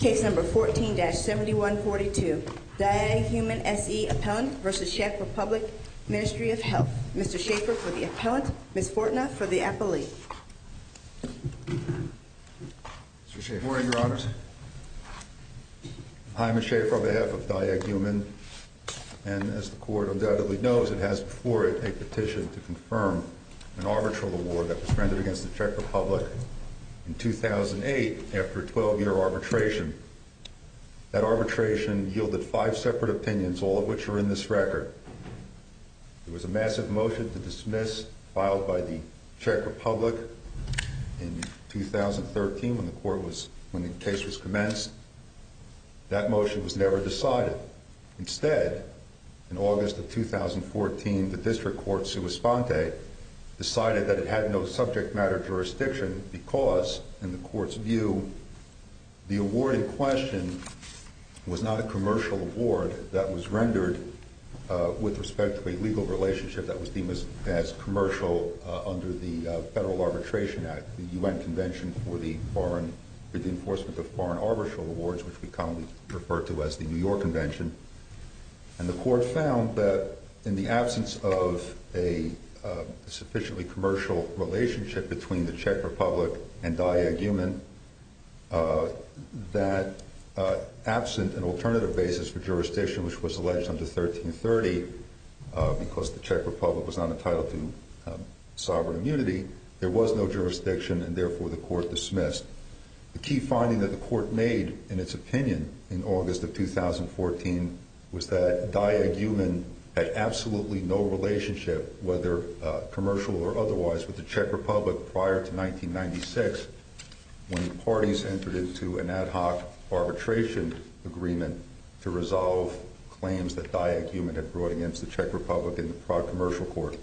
Case number 14-7142. Diahuman SE Appellant v. Czech Republic Ministry of Health. Mr. Schaefer for the appellant, Ms. Fortna for the appellee. Mr. Schaefer. Good morning, Your Honors. I'm Ms. Schaefer on behalf of Diahuman, and as the Court undoubtedly knows, it has before it a petition to confirm an arbitral award that was rendered against the Czech Republic in 2008 after a 12-year arbitration. That arbitration yielded 5 separate opinions, all of which are in this record. There was a massive motion to dismiss filed by the Czech Republic in 2013 when the case was commenced. That motion was never decided. Instead, in August of 2014, the District Court sua sponte decided that it had no subject matter jurisdiction because, in the Court's view, the award in question was not a commercial award that was rendered with respect to a legal relationship that was deemed as commercial under the Federal Arbitration Act, the UN Convention for the Enforcement of Foreign Arbitral Awards, which we commonly refer to as the New York Convention. And the Court found that in the absence of a sufficiently commercial relationship between the Czech Republic and Diahuman, that absent an alternative basis for jurisdiction, which was alleged under 1330, because the Czech Republic was not entitled to sovereign immunity, there was no jurisdiction, and therefore the Court dismissed. The key finding that the Court made in its opinion in August of 2014 was that Diahuman had absolutely no relationship, whether commercial or otherwise, with the Czech Republic prior to 1996, when the parties entered into an ad hoc arbitration agreement to resolve claims that Diahuman had brought against the Czech Republic in the Prague Commercial Court.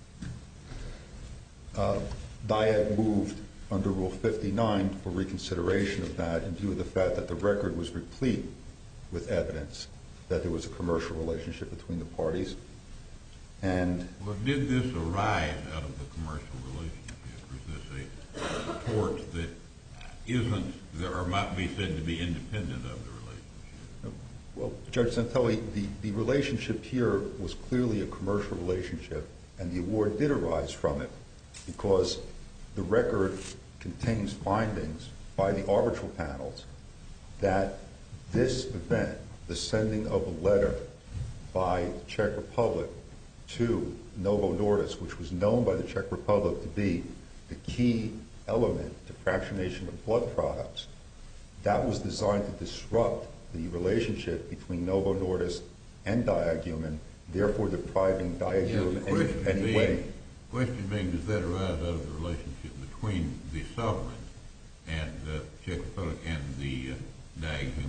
Diag moved under Rule 59 for reconsideration of that in view of the fact that the record was replete with evidence that there was a commercial relationship between the parties. And well, did this arise out of the commercial relationship, or is this a tort that isn't, or might be said to be independent of the relationship? Well, Judge Santelli, the relationship here was clearly a commercial relationship, and the award did arise from it because the record contains findings by the arbitral panels that this event, the sending of a letter by the Czech Republic to Novo Nordisk, which was known by the Czech Republic to be the key element to fractionation of blood products, that was designed to disrupt the relationship between Novo Nordisk and Diahuman, therefore depriving Diahuman in any way. The question being, does that arise out of the relationship between the sovereign and the Czech Republic and the Diahuman?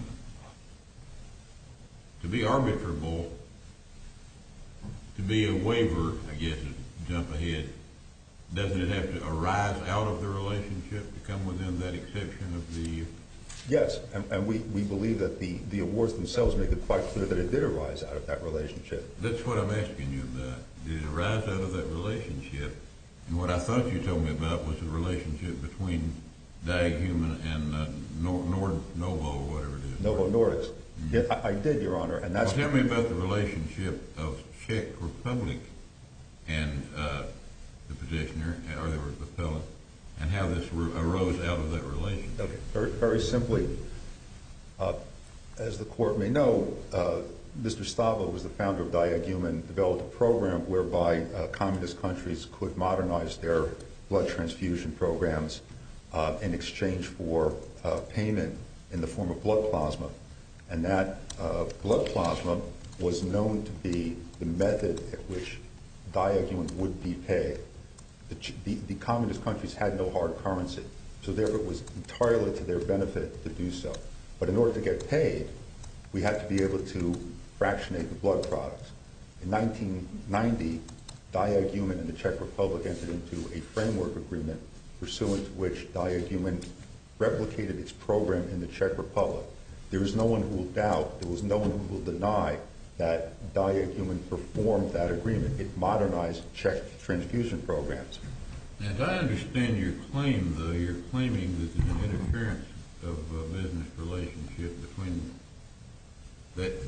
To be arbitrable, to be a waiver, I guess, to jump ahead, doesn't it have to arise out of the relationship to come within that exception of the... Yes, and we believe that the awards themselves make it quite clear that it did arise out of that relationship. That's what I'm asking you about. Did it arise out of that relationship? And what I thought you told me about was the relationship between Diahuman and Novo, or whatever it is. Novo Nordisk. Yeah, I did, Your Honor, and that's... Well, tell me about the relationship of Czech Republic and the petitioner, or the appellant, and how this arose out of that relationship. Okay, very simply, as the Court may know, Mr. Stava was the founder of Diahuman, developed a program whereby communist countries could modernize their blood transfusion programs in exchange for payment in the form of blood plasma. And that blood plasma was known to be the method at which Diahuman would be paid. The communist countries had no hard currency, so therefore it was entirely to their benefit to do so. But in order to get paid, we had to be able to fractionate the blood products. In 1990, Diahuman and the Czech Republic entered into a framework agreement pursuant to which Diahuman replicated its program in the Czech Republic. There is no one who will doubt, there was no one who will deny that Diahuman performed that agreement. It modernized Czech transfusion programs. Now, as I understand your claim, though, you're claiming that there's an interference of a business relationship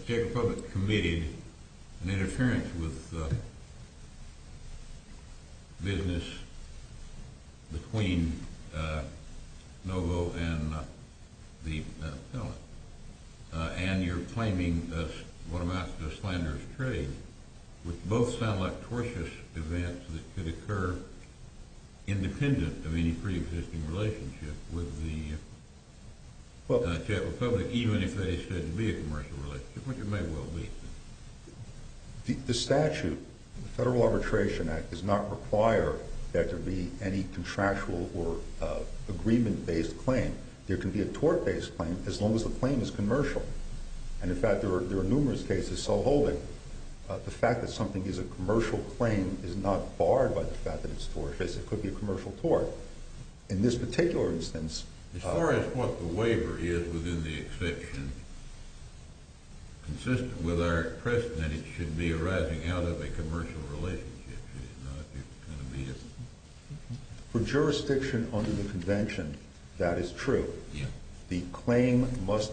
Czech Republic committed an interference with business between Novo and the appellant. And you're claiming what amounts to a slanderous trade, which both sound like tortious events that could occur independent of any pre-existing relationship with the Czech Republic, even if that is said to be a commercial relationship, which it may well be. The statute, the Federal Arbitration Act, does not require that there be any contractual or agreement-based claim. There can be a tort-based claim as long as the claim is commercial. And in fact, there are numerous cases so holding. The fact that something is a commercial claim is not barred by the fact that it's tortious. It could be a commercial tort. In this particular instance... As far as what the waiver is within the exception, consistent with our precedent, it should be arising out of a commercial relationship, should it not? It's going to be For jurisdiction under the convention, that is true. Yeah. The claim must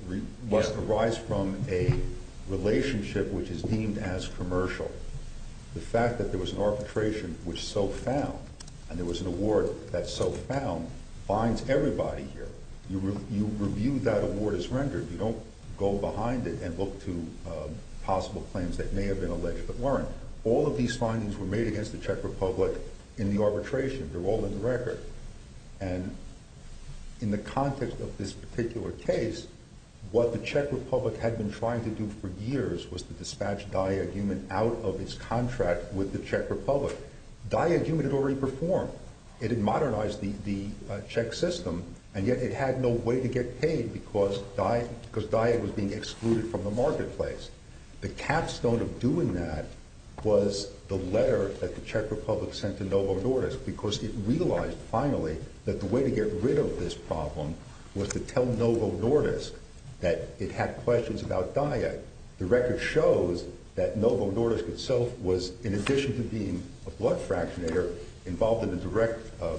arise from a relationship which is deemed as commercial. The fact that there was an arbitration which so found, and there was an award that so found, binds everybody here. You review that award as rendered. You don't go behind it and look to possible claims that may have been alleged but weren't. All of these findings were made against the Czech Republic in the arbitration. They're all in the record. And in the context of this particular case, what the Czech Republic had been trying to do for years was to dispatch Diag-Human out of its contract with the Czech Republic. Diag-Human had already performed. It had modernized the Czech system, and yet it had no way to get paid because Diag was being excluded from the marketplace. The capstone of doing that was the letter that the Czech Republic sent to Novo Nordisk, because it realized finally that the way to get rid of this problem was to tell Novo Nordisk that it had questions about Diag. The record shows that Novo Nordisk itself was, in addition to being a blood fractionator, involved in a direct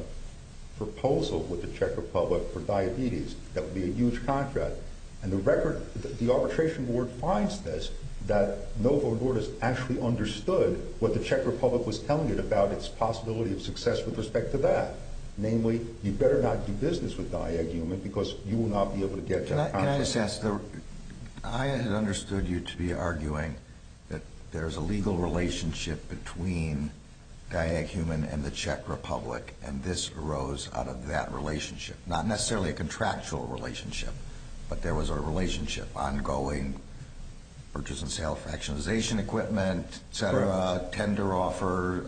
proposal with the Czech Republic for diabetes. That would be a huge contract. And the arbitration board finds this, that Novo Nordisk actually understood what the Czech Republic was telling it about its possibility of success with respect to that. Namely, you better not do business with Diag-Human because you will not be able to get that contract. Can I just ask, I had understood you to be arguing that there's a legal relationship between Diag-Human and the Czech Republic, and this arose out of that relationship. Not necessarily a contractual relationship, but there was a relationship, ongoing purchase and sale of fractionalization equipment, et cetera, tender offer,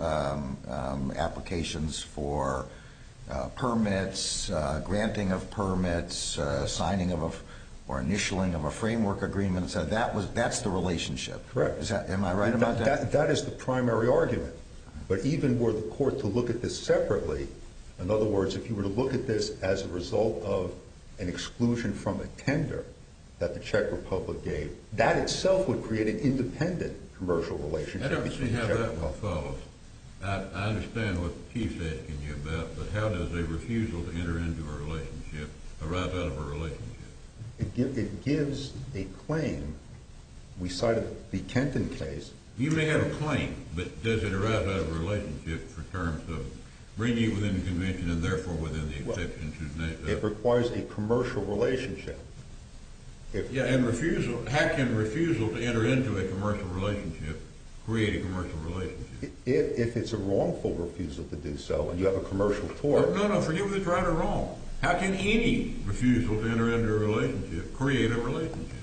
applications for permits, granting of permits, signing of or initialing of a framework agreement. So that's the relationship. Correct. Am I right about that? That is the primary argument. But even were the court to look at this separately, in other words, if you were to look at this as a result of an exclusion from a tender that the Czech Republic gave, that itself would create an independent commercial relationship. I don't see how that one follows. I understand what the Chief's asking you about, but how does a refusal to enter into a relationship arise out of a relationship? It gives a claim. We cited the Kenton case. You may have a claim, but does it arise out of a relationship for terms of bringing you within the convention and therefore within the exception to... It requires a commercial relationship. And refusal, how can refusal to enter into a commercial relationship create a commercial relationship? If it's a wrongful refusal to do so and you have a commercial tort... No, forget whether it's right or wrong. How can any refusal to enter into a relationship create a relationship?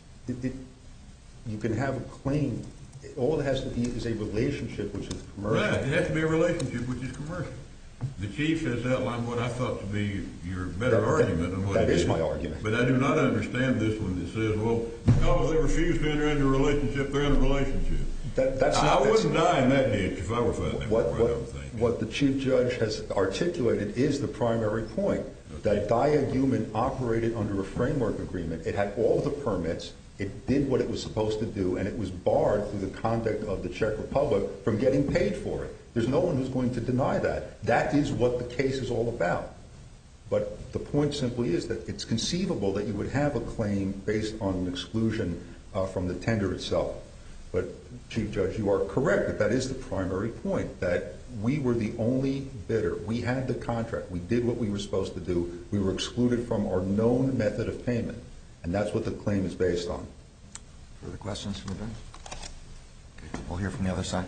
You can have a claim. All it has to be is a relationship which is commercial. Right, it has to be a relationship which is commercial. The Chief has outlined what I thought to be your better argument. On what that is my argument. But I do not understand this one that says, well, because they refuse to enter into a relationship, they're in a relationship. I wouldn't die in that ditch if I were fighting that. What the Chief Judge has articulated is the primary point, that Diag-Human operated under a framework agreement. It had all the permits. It did what it was supposed to do, and it was barred through the conduct of the Czech Republic from getting paid for it. There's no one who's going to deny that. That is what the case is all about. But the point simply is that it's conceivable that you would have a claim based on an exclusion from the tender itself. But, Chief Judge, you are correct that that is the primary point, that we were the only bidder. We had the contract. We did what we were supposed to do. We were excluded from our known method of payment, and that's what the claim is based on. Further questions from the bench? Okay, we'll hear from the other side.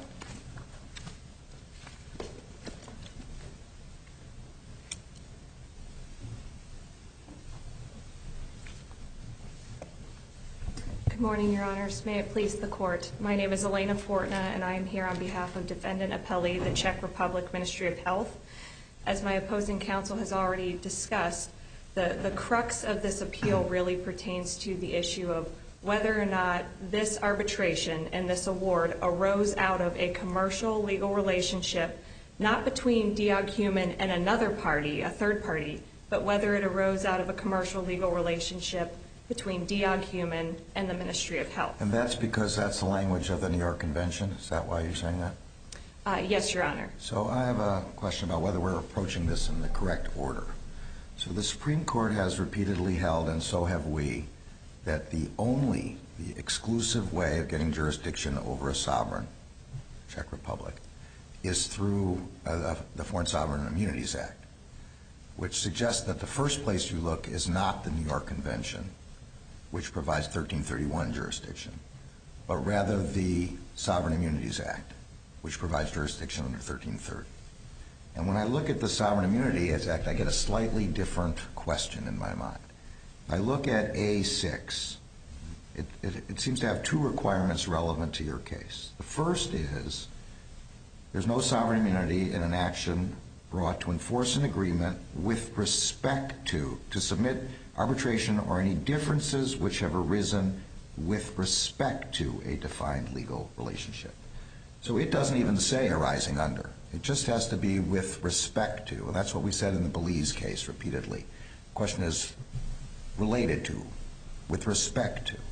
Good morning, Your Honors. May it please the Court. My name is Elena Fortna, and I am here on behalf of Defendant Appellee, the Czech Republic Ministry of Health. As my opposing counsel has already discussed, the crux of this appeal really pertains to the issue of whether or not this arbitration and this award arose out of a commercial legal relationship, not between Diag Human and another party, a third party, but whether it arose out of a commercial legal relationship between Diag Human and the Ministry of Health. And that's because that's the language of the New York Convention? Is that why you're saying that? Yes, Your Honor. So I have a question about whether we're approaching this in the correct order. So the Supreme Court has repeatedly held, and so have we, that the exclusive way of getting jurisdiction over a sovereign, Czech Republic, is through the Foreign Sovereign Immunities Act, which suggests that the first place you look is not the New York Convention, which provides 1331 jurisdiction, but rather the Sovereign Immunities Act, which provides jurisdiction under 1330. And when I look at the Sovereign Immunities Act, I get a slightly different question in my mind. I look at A6. It seems to have two requirements relevant to your case. The first is there's no sovereign immunity in an action brought to enforce an agreement with respect to submit arbitration or any differences which have arisen with respect to a defined legal relationship. So it doesn't even say arising under. It just has to be with respect to. And that's what we said in the Belize case repeatedly. The question is related to, with respect to.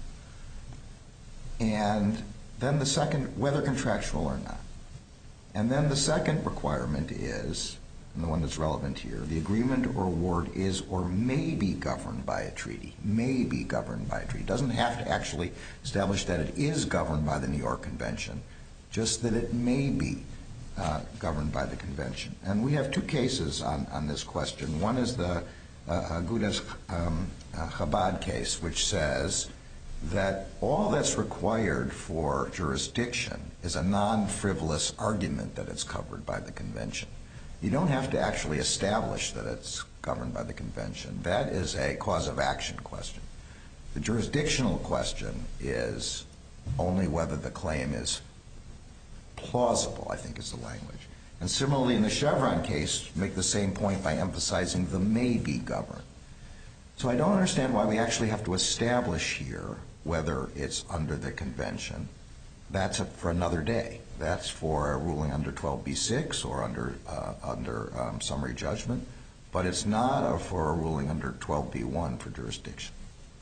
And then the second, whether contractual or not. And then the second requirement is, and the one that's relevant here, the agreement or award is or may be governed by a treaty. May be governed by a treaty. It doesn't have to actually establish that it is governed by the New York Convention, just that it may be governed by the Convention. And we have two cases on this question. One is the Agudas Chabad case, which says that all that's required for jurisdiction is a non-frivolous argument that it's covered by the Convention. You don't have to actually establish that it's governed by the Convention. That is a cause of action question. The jurisdictional question is only whether the claim is plausible, I think is the language. And similarly in the Chevron case, make the same point by emphasizing the may be governed. So I don't understand why we actually have to establish here whether it's under the Convention. That's for another day. That's for a ruling under 12b-6 or under summary judgment. But it's not for a ruling under 12b-1 for jurisdiction.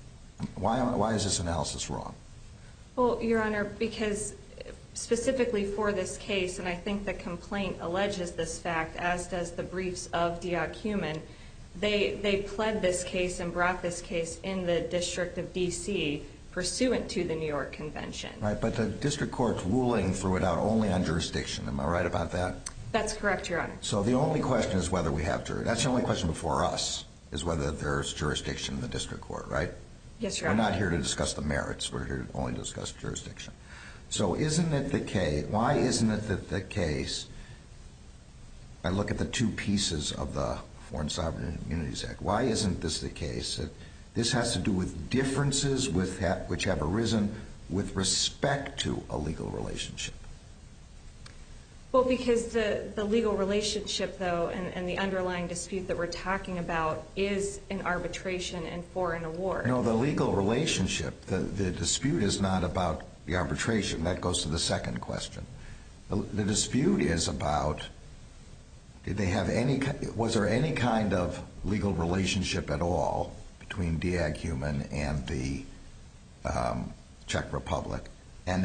Why is this analysis wrong? Well, Your Honor, because specifically for this case, and I think the complaint alleges this fact, as does the briefs of Diag Human, they pled this case and brought this case in the District of D.C. pursuant to the New York Convention. Right, but the district court's ruling threw it out only on jurisdiction. Am I right about that? That's correct, Your Honor. So the only question is whether we have jurisdiction. That's the only question before us, is whether there's jurisdiction in the district court, right? Yes, Your Honor. We're not here to discuss the merits. We're here only to discuss jurisdiction. So isn't it the case, why isn't it the case, I look at the two pieces of the Foreign Sovereign Immunities Act, why isn't this the case that this has to do with differences which have arisen with respect to a legal relationship? Well, because the legal relationship, though, and the underlying dispute that we're talking about is an arbitration and for an award. No, the legal relationship, the dispute is not about the arbitration. That goes to the second question. The dispute is about, was there any kind of legal relationship at all between Diag Human and the Czech Republic? And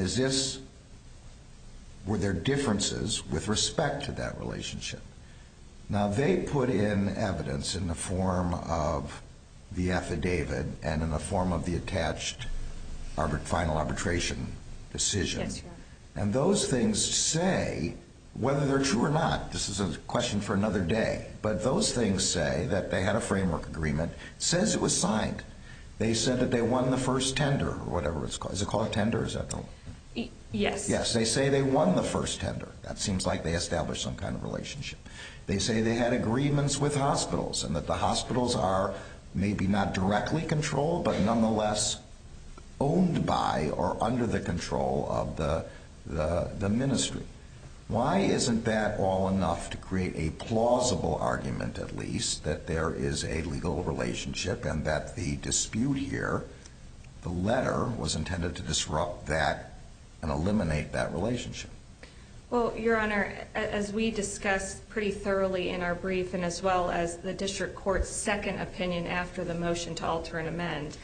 were there differences with respect to that relationship? Now, they put in evidence in the form of the affidavit and in the form of the attached final arbitration decision. Yes, Your Honor. And those things say, whether they're true or not, this is a question for another day, but those things say that they had a framework agreement. It says it was signed. They said that they won the first tender, or whatever it's called. Is it called a tender? Is that the... Yes. Yes, they say they won the first tender. That seems like they established some kind of relationship. They say they had agreements with hospitals and that the hospitals are maybe not directly controlled, but nonetheless owned by or under the control of the ministry. Why isn't that all enough to create a plausible argument, at least, that there is a legal relationship and that the dispute here, the letter, was intended to disrupt that and eliminate that relationship? Well, Your Honor, as we discussed pretty thoroughly in our brief and as well as the district court's second opinion after the motion to alter and amend,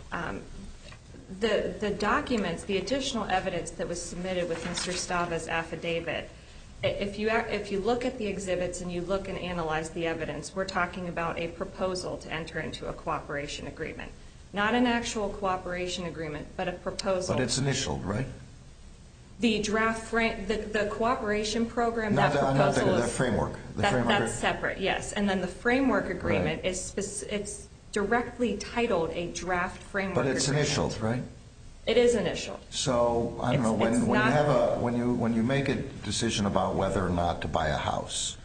the documents, the additional evidence that was submitted with Mr. Stava's affidavit, if you look at the exhibits and you look and analyze the evidence, we're talking about a proposal to enter into a cooperation agreement. Not an actual cooperation agreement, but a proposal. But it's initialed, right? The draft the cooperation program, Not that proposal the framework. That's separate, yes. And then the framework agreement it's directly titled a draft framework agreement. But it's initialed, right? It is initialed. So I don't know when you make a decision about whether or not to buy a house,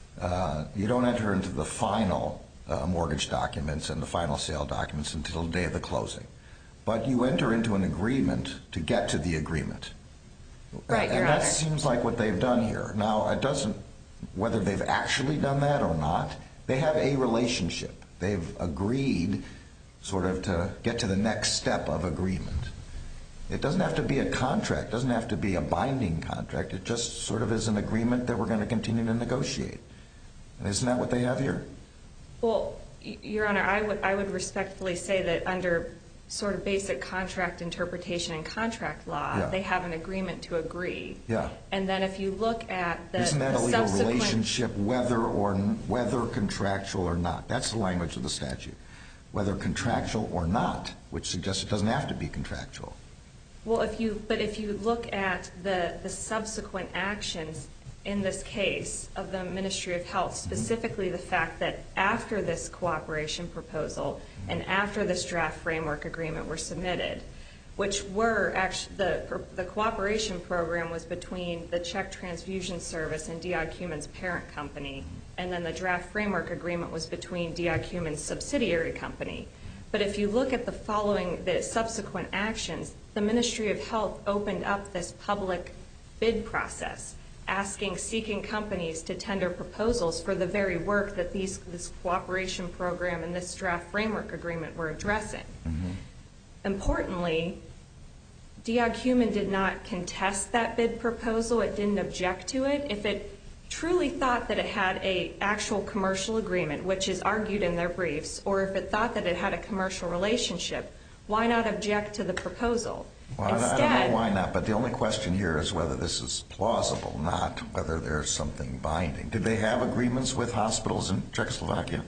you don't enter into the final mortgage documents and the final sale documents until the day of the closing. But you enter into an agreement to get to the agreement. Right, Your Honor. And that seems like what they've done here. Now, it doesn't, whether they've actually done that or not, they have a relationship. They've agreed sort of to get to the next step of agreement. It doesn't have to be a contract. It doesn't have to be a binding contract. It just sort of is an agreement that we're going to continue to negotiate. And isn't that what they have here? Well, Your Honor, I would respectfully say that under sort of basic contract interpretation and contract law, they have an agreement to agree. Yeah. And then if you look at the Isn't that a legal subsequent relationship, whether contractual or not? That's the language of the statute. Whether contractual or not, which suggests it doesn't have to be contractual. Well, if you look at the subsequent actions in this case of the Ministry of Health, specifically the fact that after this cooperation proposal and after this draft framework agreement were submitted, which were actually the cooperation program was between the Czech Transfusion Service and Diacumen's parent company, and then the draft framework agreement was between Diacumen's subsidiary company. But if you look at the subsequent actions, the Ministry of Health opened up this public bid process, seeking companies to tender proposals for the very work that this cooperation program and this draft framework agreement were addressing. Mm-hmm. Importantly, Diacumen did not contest that bid proposal. It didn't object to it. If it truly thought that it had an actual commercial agreement, which is argued in their briefs, or if it thought that it had a commercial relationship, why not object to the proposal? Well, I don't know why not, but the only question here is whether this is plausible, not whether there's something binding. Did they have agreements with hospitals in Czechoslovakia?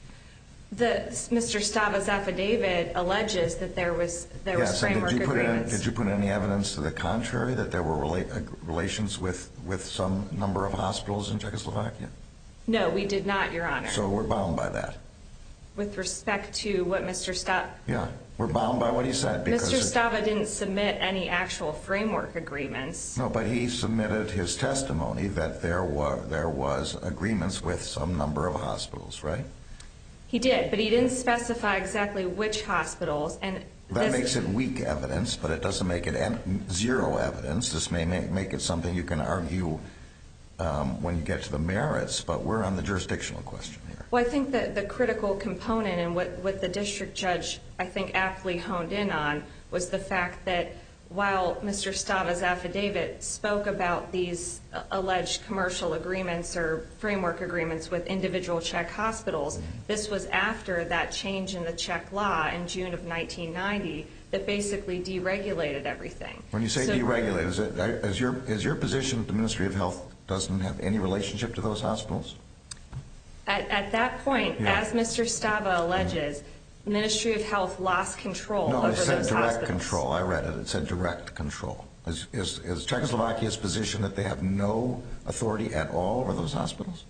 Mr. Stava's affidavit alleges that there was framework agreements. Did you put any evidence to the contrary, that there were relations with some number of hospitals in Czechoslovakia? No, we did not, Your Honor. So we're bound by that? With respect to what Mr. Stava... Yeah, we're bound by what he said. Mr. Stava didn't submit any actual framework agreements. No, but he submitted his testimony that there was agreements with some number of hospitals, right? He did, but he didn't specify exactly which hospitals. That makes it weak evidence, but it doesn't make it zero evidence. This may make it something you can argue when you get to the merits, but we're on the jurisdictional question here. Well, I think that the critical component and what the district judge, I think, aptly honed in on was the fact that while Mr. Stava's affidavit spoke about these alleged commercial agreements or framework agreements with individual Czech hospitals, this was after that change in the Czech law in June of 1990 that basically deregulated everything. When you say deregulated, is your position that the Ministry of Health doesn't have any relationship to those hospitals? At that point, as Mr. Stava alleges, Ministry of Health lost control No, over it those said hospitals. direct control. I read it. It said direct control. Is Czechoslovakia's position that they have no authority at all over those hospitals?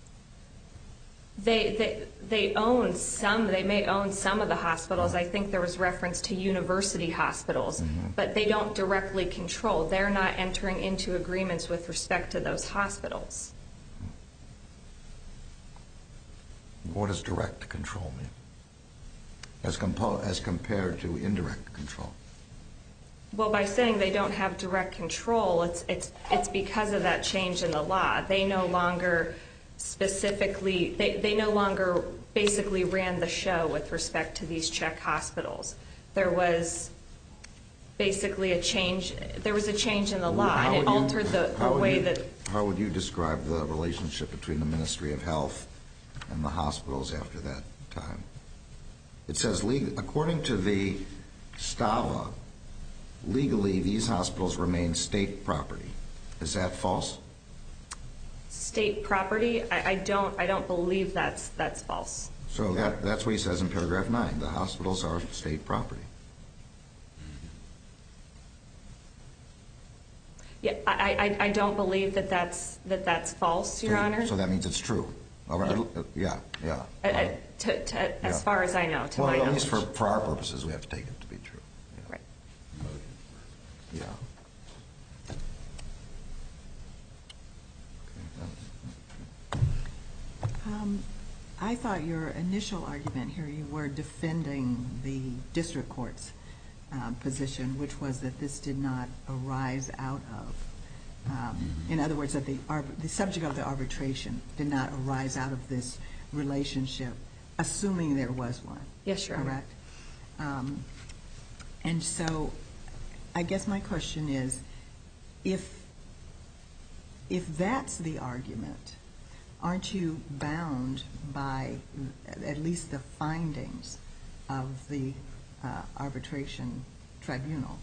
They own some. They may own some of the hospitals. I think there was reference to university hospitals, but they don't directly control. They're not entering into agreements with respect to those hospitals. What does direct control mean? As compared to indirect control? Well, by saying they don't have direct control, it's because of that change in the law. They no longer specifically, they no longer basically ran the show with respect to these Czech hospitals. There was basically a change. There was a change in the law, and it altered the way that. How would you describe the relationship between the Ministry of Health and the hospitals after that time? It says, according to the Stava, legally these hospitals remain state property. Is that false? State property? I don't believe that's false. So that's what he says in paragraph 9. The hospitals are state property. Yeah, I don't believe that's false, Your Honor. So that means it's true. All right. Yeah. As far as I know, to my well, at knowledge. least for our purposes, we have to take it to be true. Yeah. Right. Yeah. I thought your initial argument here, you were defending the district court's position, which was that this did not arise out of, in other words, that the subject of the arbitration did not arise out of this relationship, assuming there was one. Yes, Your Honor. Correct? And so I guess my question is, if that's the argument, aren't you bound by at least the findings of the arbitration tribunal?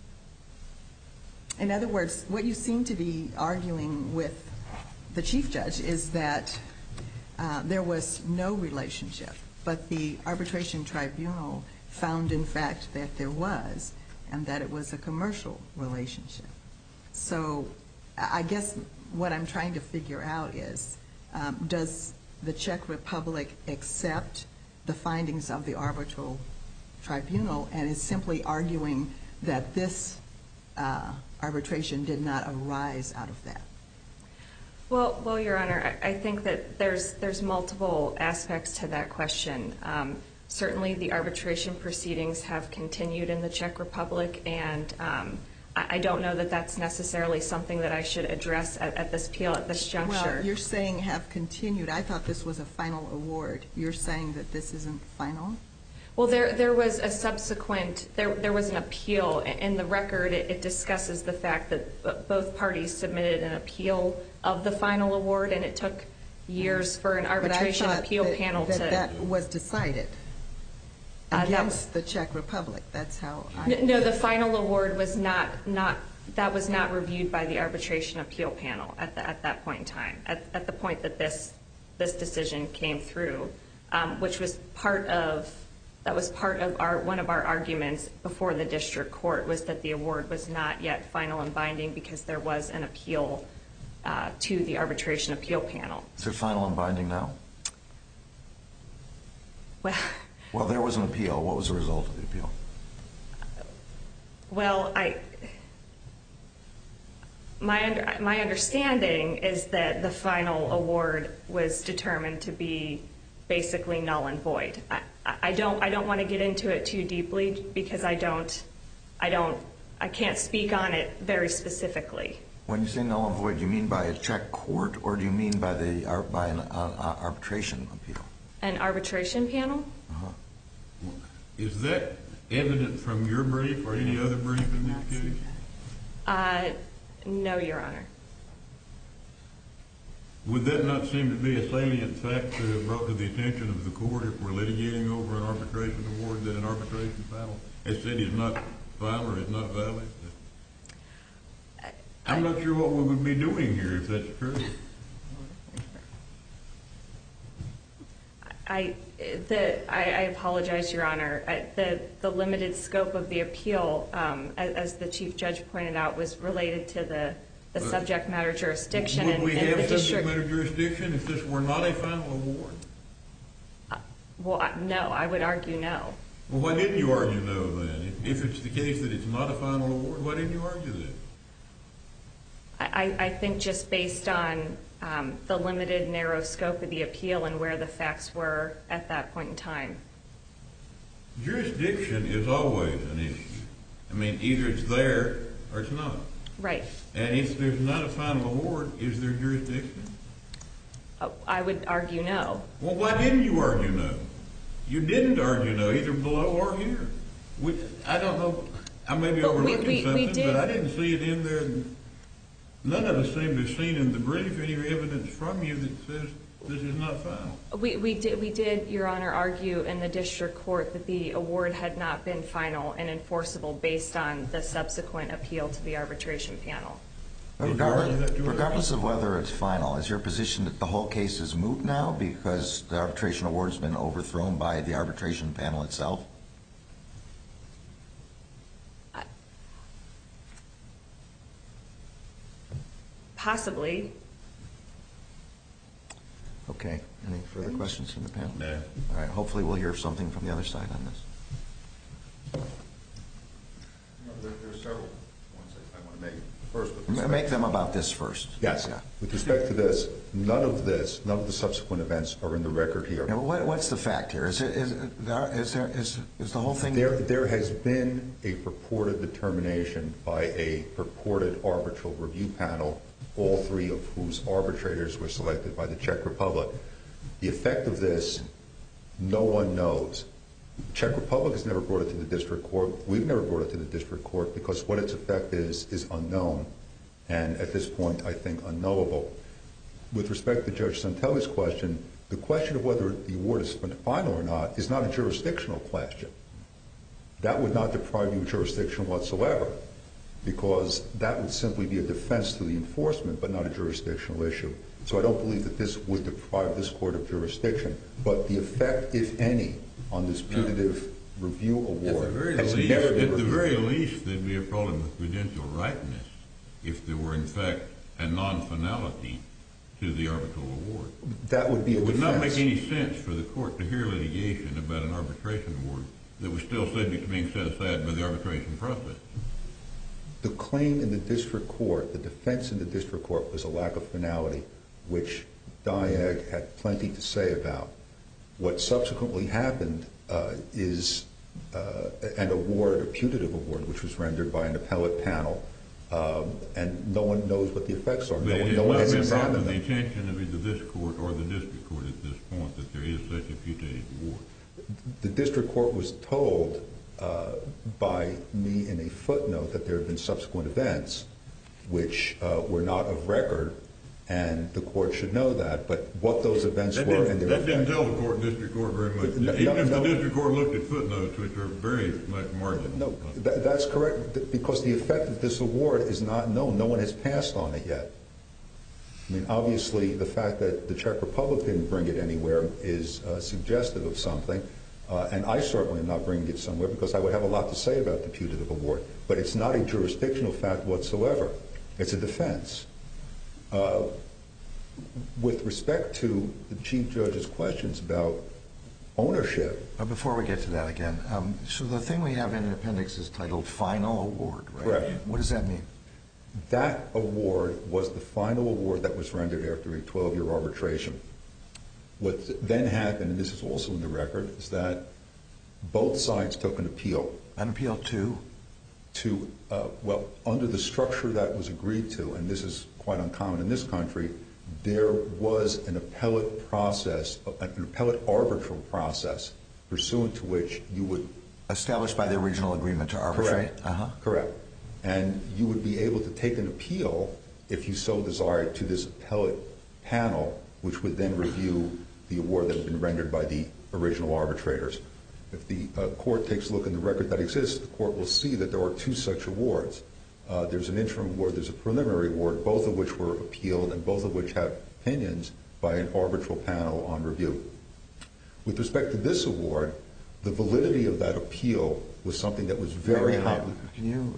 In other words, what you seem to be arguing with the chief judge is that there was no relationship, but the arbitration tribunal found, in fact, that there was, and that it was a commercial relationship. So I guess what I'm trying to figure out is, does the Czech Republic accept the findings of the arbitral tribunal and is simply arguing that this arbitration did not arise out of that? Well, Your Honor, I think that there's multiple aspects to that question. Certainly, the arbitration proceedings have continued in the Czech Republic, and I don't know that that's necessarily something that I should address at this appeal at this juncture. Well, you're saying have continued. I thought this was a final award. You're saying that this isn't final? Well, there was a subsequent, there was an appeal. In the record, it discusses the fact that both parties submitted an appeal of the final award, and it took years for an arbitration appeal panel to... that was decided against the Czech Republic. That's how I... No, the final award was not that was not reviewed by the arbitration appeal panel at that point in time, at the point that this decision came through, which was part of one of our arguments before the district court, was that the award was not yet final and binding because there was an appeal to the arbitration appeal panel. Is it final and binding now? Well, there was an appeal. What was the result of the appeal? Well, my understanding is that the final award was determined to be basically null and void. I don't want to get into it too deeply because I can't speak on it very specifically. When you say null and void, do you mean by a Czech court or do you mean by an arbitration appeal? An arbitration panel? Uh-huh. Is that evident from your brief or any other brief in this case? No, Your Honor. Would that not seem to be a salient fact brought to the attention of the court if we're litigating over an arbitration award that an arbitration panel has said is not final or is not valid? I'm not sure what we would be doing here if that's true. I apologize, Your Honor. The limited scope of the appeal, as the Chief Judge pointed out, was related to the subject matter jurisdiction. Would we have the subject matter jurisdiction if this were not a final award? Well, no, I would argue no. Well, why didn't you argue no then? If it's the case that it's not a final award, why didn't you argue that? I think just based on the limited, narrow scope of the appeal and where the facts were at that point in time. Jurisdiction is always an issue. I mean, either it's there or it's not. Right. And if there's not a final award, is there jurisdiction? I would argue no. Well, why didn't you argue no? You didn't argue no, either below or here. I don't know. I may be overlooking something, but I didn't see it in there. None of us seem to have seen in the brief any evidence from you that says this is not final. We did, Your Honor, argue in the district court that the award had not been final and enforceable based on the subsequent appeal to the arbitration panel. Regardless of whether it's final, is your position that the whole case is moot now because the arbitration award's been overthrown by the arbitration panel itself? Possibly. Okay. Any further questions from the panel? No. All right. Hopefully we'll hear something from the other side on this. There are several points I want to make. First, make them about this first. Yes. Yeah. With respect to this, none of the subsequent events are in the record here. Now, what's the fact here? Is the whole thing? There has been a purported determination by a purported arbitral review panel, all three of whose arbitrators were selected by the Czech Republic. The effect of this, no one knows. The Czech Republic has never brought it to the district court. We've never brought it to the district court because what its effect is unknown, and at this point, I think, unknowable. With respect to Judge Santelli's question, the question of whether the award is final or not is not a jurisdictional question. That would not deprive you of jurisdiction whatsoever, because that would simply be a defense to the enforcement, but not a jurisdictional issue. So I don't believe that this would deprive this court of jurisdiction. But the effect, if any, on this putative review award has never been reviewed. At the very least, there'd be a problem with prudential rightness if there were, in fact, a non-finality to the arbitral award. That would be a defense. It would not make any sense for the court to hear litigation about an arbitration award that was still subject to being set aside by the arbitration process. The claim in the district court, the defense in the district court, was a lack of finality, which Diag had plenty to say about. What subsequently happened is an award, a putative award, which was rendered by an appellate panel, and no one knows what the effects are. But no one has examined them. The intention of either this court or the district court at this point that there is such a putative award. The district court was told by me in a footnote that there had been subsequent events which were not of record, and the court should know that. But what those events were and their effect. That didn't tell the district court very much. Even if the district court looked at footnotes, which are very much marginal. No, that's correct, because the effect of this award is not known. No one has passed on it yet. I mean, obviously, the fact that the Czech Republic didn't bring it anywhere is suggestive of something, and I certainly am not bringing it somewhere because I would have a lot to say about the putative award. But it's not a jurisdictional fact whatsoever. It's a defense. With respect to the Chief Judge's questions about ownership. Before we get to that again, so the thing we have in the appendix is titled Final Award, right? Correct. What does that mean? That award was the final award that was rendered after a 12-year arbitration. What then happened, and this is also in the record, is that both sides took an appeal. An appeal to? Well, under the structure that was agreed to, and this is quite uncommon in this country, there was an appellate process, an appellate arbitral process, pursuant to which you would... Established by the original agreement to arbitrate? Correct. Correct. And you would be able to take an appeal, if you so desired, to this appellate panel, which would then review the award that had been rendered by the original arbitrators. If the court takes a look in the record that exists, the court will see that there are two such awards. There's an interim award, there's a preliminary award, both of which were appealed and both of which have opinions by an arbitral panel on review. With respect to this award, the validity of that appeal was something that was very high. Can you?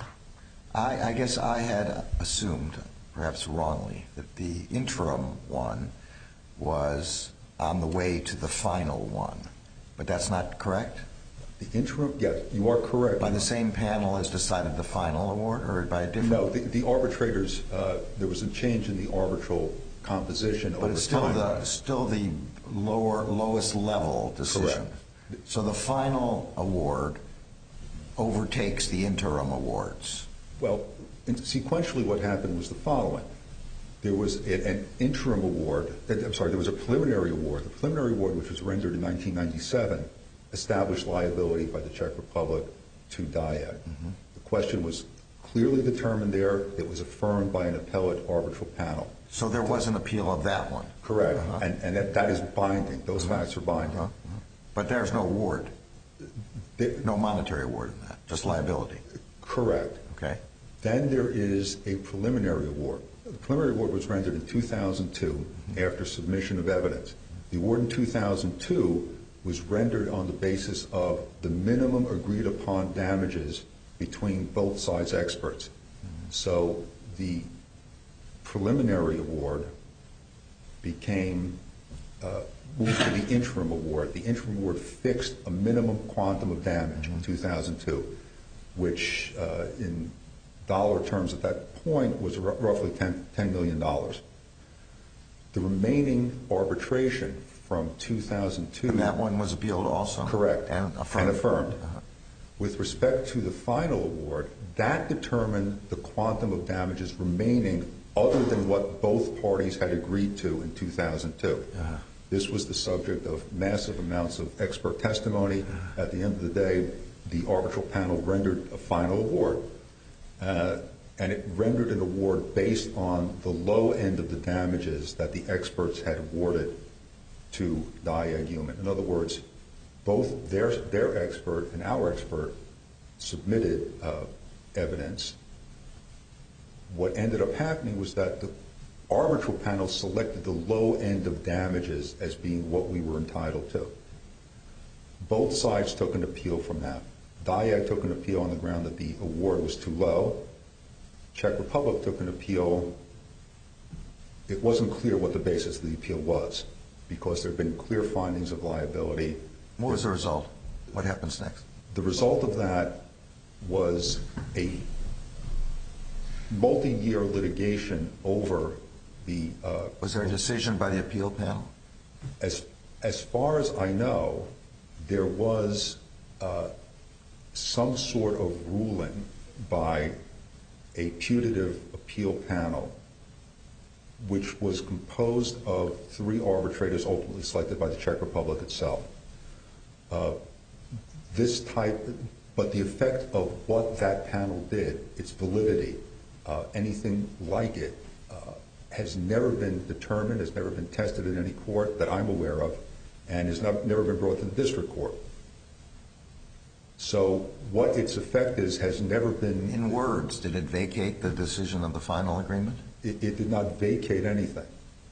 I guess I had assumed, perhaps wrongly, that the interim one was on the way to the final one, but that's not correct? The interim, yes, you are correct. By the same panel as decided the final award, or by a different? No, the arbitrators, there was a change in the arbitral composition over time. But it's still the lowest level decision. Correct. So the final award overtakes the interim awards. Well, sequentially what happened was the following. There was an interim award, there was a preliminary award. The preliminary award, which was rendered in 1997, established liability by the Czech Republic to DIAG. Mm-hmm. The question was clearly determined there. It was affirmed by an appellate arbitral panel. So there was an appeal of that one? Correct. And that is binding. Those facts are binding. But there's no award, no monetary award in that, just liability? Correct. Okay. Then there is a preliminary award. The preliminary award was rendered in 2002 after submission of evidence. The award in 2002 was rendered on the basis of the minimum agreed upon damages between both sides' experts. So the preliminary award became moved to the interim award. The interim award fixed a minimum quantum of damage in 2002, which in dollar terms at that point was roughly $10 million. The remaining arbitration from 2002... And that one was appealed also? Correct. And affirmed? With respect to the final award, that determined the quantum of damages remaining other than what both parties had agreed to in 2002. This was the subject of massive amounts of expert testimony. At the end of the day, the arbitral panel rendered a final award. And it rendered an award based on the low end of the damages that the experts had awarded to DIAG Human. In other words, both their expert and our expert submitted evidence. What ended up happening was that the arbitral panel selected the low end of damages as being what we were entitled to. Both sides took an appeal from that. DIAG took an appeal on the ground that the award was too low. Czech Republic took an appeal. It wasn't clear what the basis of the appeal was because there had been clear findings of liability. What was the result? What happens next? The result of that was a multi-year litigation over the... Was there a decision by the appeal panel? As far as I know, there was some sort of ruling by a putative appeal panel which was composed of 3 arbitrators ultimately selected by the Czech Republic itself. But the effect of what that panel did, its validity, anything like it, has never been determined, has never been tested in any court that I'm aware of, and has never been brought to the district court. So what its effect is has never been... In words, did it vacate the decision of the final agreement? It did not vacate anything.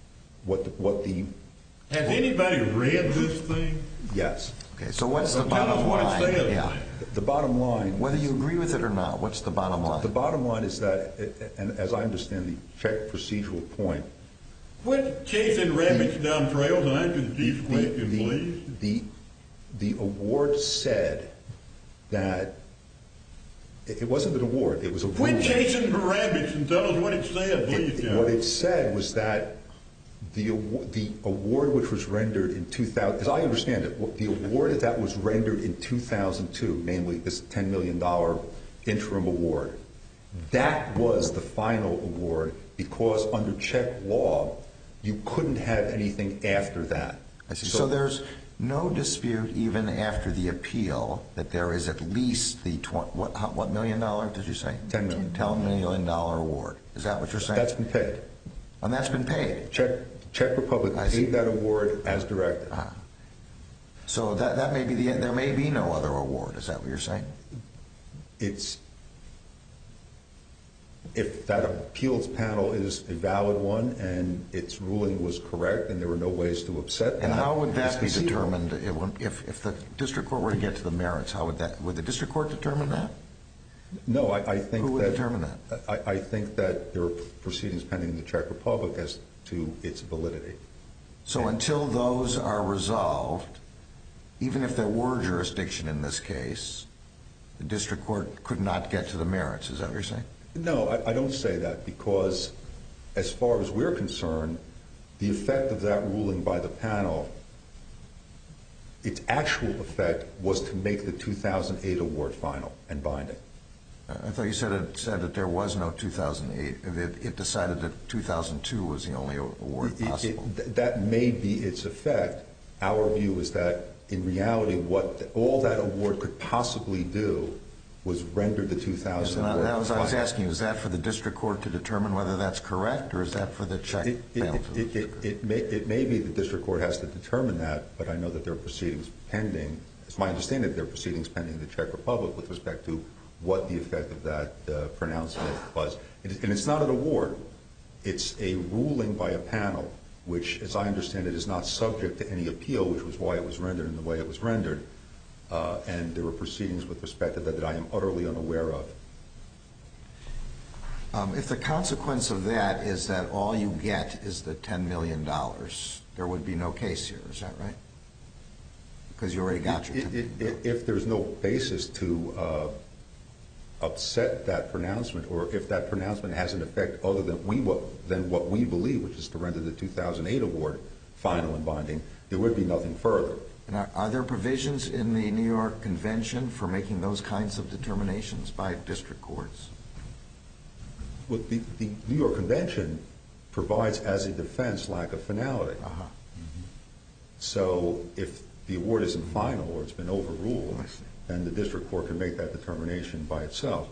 Has anybody read this thing? Yes. Okay, so what's the Tell us bottom what line? it says. Yeah. The bottom line... Whether you agree with it or not, what's the bottom line? The bottom line is that, and as I understand the Czech procedural point... Quit chasing rabbits down trails and answer the chief's question, please. The award said that... It wasn't an award, it was a ruling. Quit chasing the rabbits and tell us what it said, please, John. What it said was that the award which was rendered in 2000... As I understand it, the award that was rendered in 2002, namely this $10 million interim award, that was the final award because under Czech law, you couldn't have anything after that. I see. So there's no dispute even after the appeal that there is at least the what $1 million did you say? $10 million. $10 million award. Is that what you're saying? That's been paid. And that's been paid. Czech Republic paid that award as directed. So that may be there may be no other award. Is that what you're saying? If that appeals panel is a valid one and its ruling was correct and there were no ways to upset that. And how would that be determined if the district court were to get to the merits? Would the district court determine that? No, I think Who would determine that? I think that there are proceedings pending in the Czech Republic as to its validity. So until those are resolved, even if there were jurisdiction in this case, the district court could not get to the merits. Is that what you're saying? No, I don't say that because as far as we're concerned, the effect of that ruling by the panel, its actual effect was to make the 2008 award final and binding. I thought you said that there was no 2008. It decided that 2002 was the only award possible. That may be its effect. Our view is that in reality, what all that award could possibly do was render the 2000 award final. I was asking you, is that for the district court to determine whether that's correct, or is that for the Czech panel? It may be the district court has to determine that, but I know that there are proceedings pending. It's my understanding that there are proceedings pending in the Czech Republic with respect to what the effect of that pronouncement was. And it's not an award. It's a ruling by a panel, which, as I understand it, is not subject to any appeal, which was why it was rendered in the way it was rendered. And there were proceedings with respect to that I am utterly unaware of. If the consequence of that is that all you get is the $10 million, there would be no case here. Is that right? Because you already got your $10 million. If there's no basis to upset that pronouncement, or if that pronouncement has an effect other than what we believe, which is to render the 2008 award final and binding, there would be nothing further. And are there provisions in the New York Convention for making those kinds of determinations by district courts? Well, the New York Convention provides as a defense lack of finality. So if the award isn't final or it's been overruled, then the district court can make that determination by itself.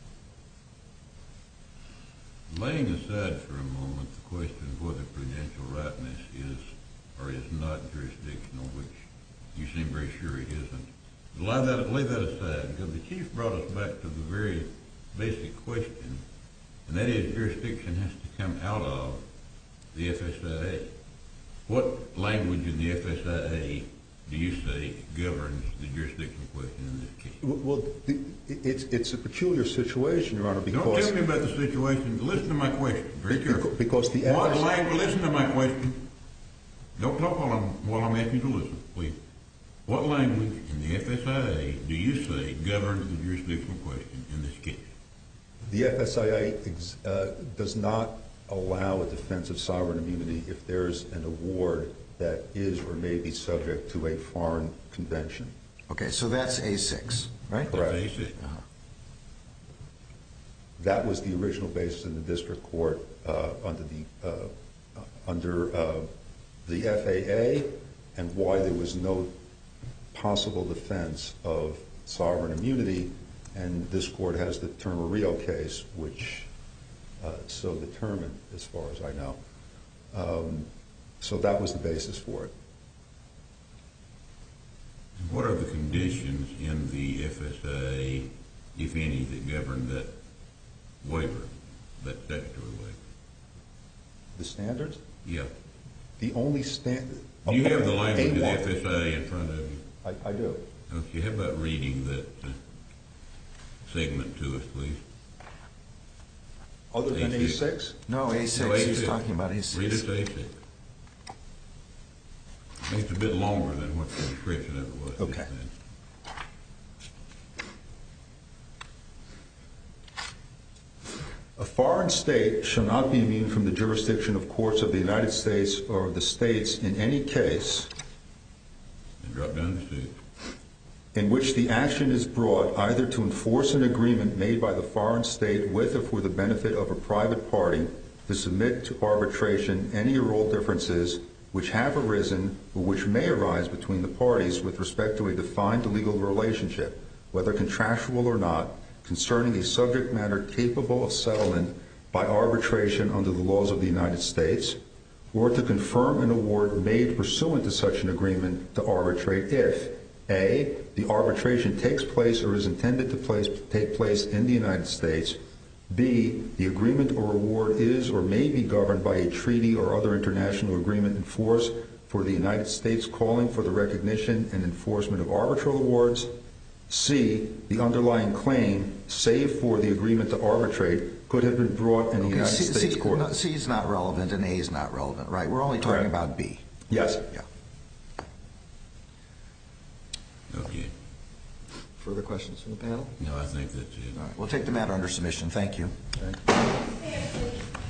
Laying aside for a moment the question of whether prudential rightness is or is not jurisdictional, which you seem very sure it isn't, lay that aside, because the Chief brought us back to the very basic question, and that is jurisdiction has to come out of the FSIA. What language in the FSIA do you say governs the jurisdictional question in this case? Well, it's a peculiar situation, Your Honor, because... Don't tell me about the situation. Listen to my question very carefully. Because the Listen to my question. Don't talk while I'm asking you to listen, please. What language in the FSIA do you say governs the jurisdictional question in this case? The FSIA does not allow a defense of sovereign immunity if there's an award that is or may be subject to a foreign convention. Okay, so that's A6, right? Correct. That's A6. That was the original basis in the district court under the FAA, and why there was no possible defense of sovereign immunity. And this court has the Termarillo case, which so determined, as far as I know. So that was the basis for it. What are the conditions in the FSIA, if any, that govern that waiver, that statutory waiver? The standards? Yeah. The only standard... Do you have the language of the FSIA in front of you? I do. Okay, how about reading that segment to us, please? Other than A6? No, A6. He's talking about A6. Read it to A6. It's a bit longer than what the description of it was. Okay. A foreign state shall not be immune from the jurisdiction of courts of the United States or of the states in any case... And drop down to 6. ...in which the action is brought either to enforce an agreement made by the foreign state with or for the benefit of a private party to submit to arbitration any or all differences which have arisen or which may arise between the parties with respect to a defined legal relationship, whether contractual or not, concerning a subject matter capable of settlement by arbitration under the laws of the United States, or to confirm an award made pursuant to such an agreement to arbitrate if A, the arbitration takes place or is intended to take place in the United States, B, the agreement or award is or may be governed by a treaty or other international agreement in force for the United States calling for the recognition and enforcement of arbitral awards. C, the underlying claim, save for the agreement to arbitrate, could have been brought in the United States court. No, C is not relevant and A is not relevant, right? We're only talking about B. Yes. Yeah. Okay. Further questions from the panel? No, I think that's it. All right. We'll take the matter under submission. Thank you. Okay.